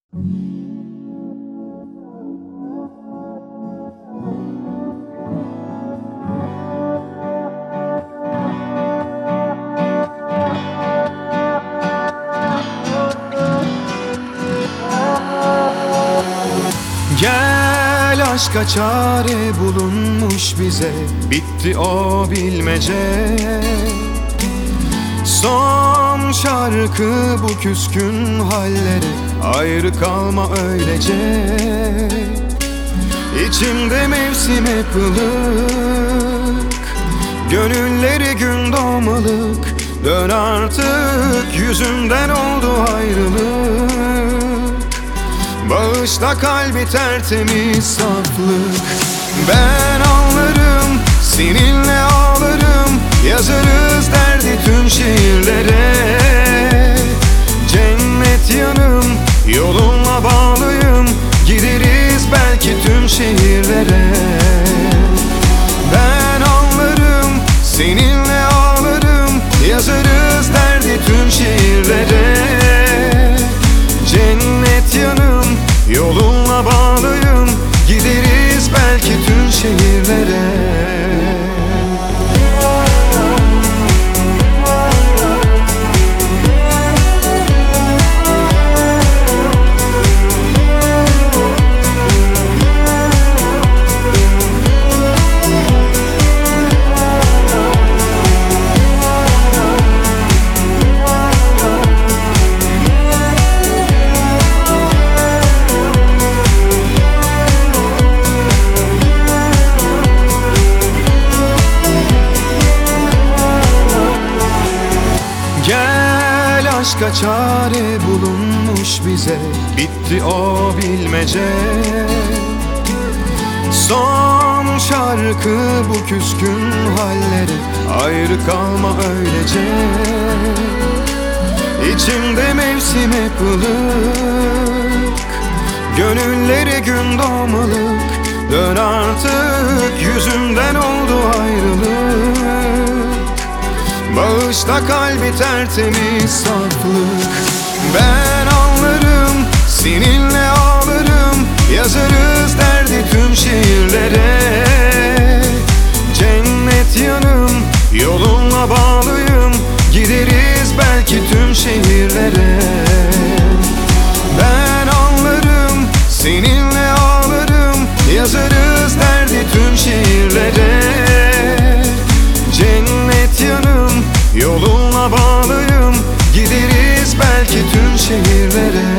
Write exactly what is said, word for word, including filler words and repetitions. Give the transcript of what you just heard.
Gel, aşka çare bulunmuş bize, bitti o bilmece. Son şarkı bu küskün halleri, ayrı kalma öylece. İçimde mevsim hep ılık, gönülleri gün doğmalık. Dön artık, yüzünden oldu ayrılık. Bağışla kalbi tertemiz saflık. Ben ağlarım, seninle ağlarım. Yazarız derdi tüm şiirlere. Cennet yanım, yolunla bağlıyım. Gideriz belki tüm şehirlere. Ben ağlarım, seninle ağlarım. Yazarız derdi tüm şiirlere. Cennet yanım, yolunla bağlıyım. Gideriz belki tüm şehirlere. Gel, aşka çare bulunmuş bize, bitti o bilmece. Son şarkı bu küskün halleri, ayrı kalma öylece. İçimde mevsim hep ılık, gönülleri gün doğmalık. Dön artık, yüzümden oldu ayrılık. Bağışla kalbi tertemiz saflık. Ben ağlarım, seninle ağlarım. Yazarız derdi tüm şiirlere. Cennet yanım, yolunla bağlıyım. Gideriz belki tüm şehirlere. Ben ağlarım, seninle ağlarım. Yazarız derdi tüm şiirlere. Cennet yanım, yolunla bağlıyım. Gideriz belki tüm şehirlere.